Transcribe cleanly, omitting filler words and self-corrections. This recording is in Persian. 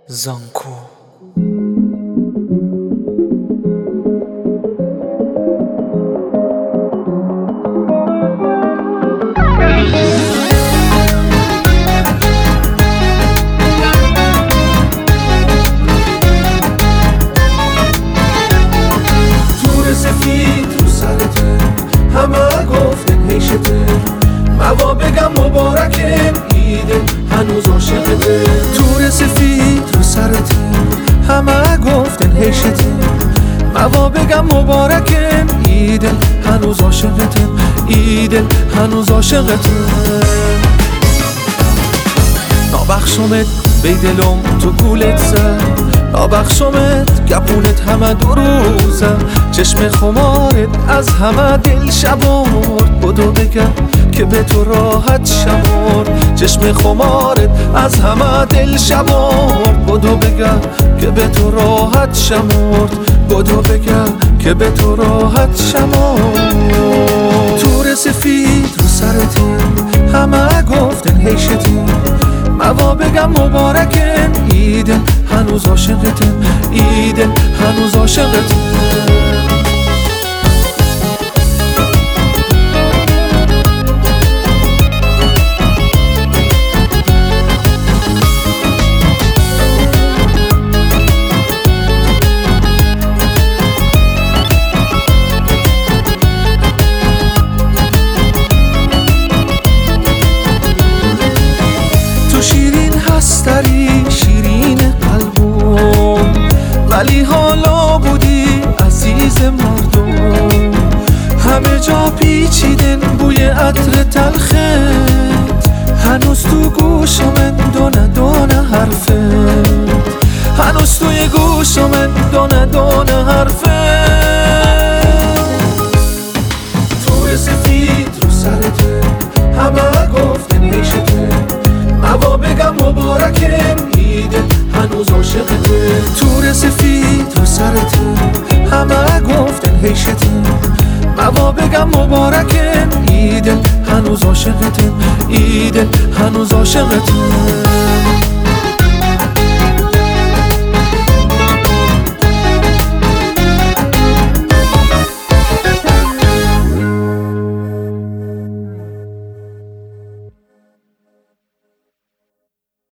زانکو تور سفید رو سرته، همه گفتن هیشته. موا بگم مبارکه ایده، هنوز عاشقته. تور سفید رو سرته، همه گفتن هیشته. موا بگم مبارکه ایده، هنوز عاشقته. ایده هنوز عاشقته. نابخشمت بی دلم تو گولت زد، نابخشمت گپونت همه دو روزم. چشم خمارت از همه دل شبارد، بدو بگم که به تو راحت شمارد. چشم خمارت از همه دل شبارد، بدو بگم که به تو راحت شمارد. بدو بگم که به تو راحت شمارد. تور سفید رو سرته، همه گفتن هیشته. موا بگم مبارکه ایده، هنوز عاشقته. ایده هنوز عاشقته. تو شیرین هستری، شیرین قلبم، ولی حالا بودی عزیز مردم. همه جا پیچیدن بوی عطر تلخت، هنوز تو گوشم دونه دونه حرفت. هنوز توی گوشم دونه دونه حرفت. تور سفید رو سرته، همه گفتن هیشته. موا بگم مبارکه ایده، هنوز عاشقته. تور سفید رو سرته، همه گفتن هیشته. موا بگم مبارکه ایده، هنوز عاشقته. ایده هنوز عاشقته.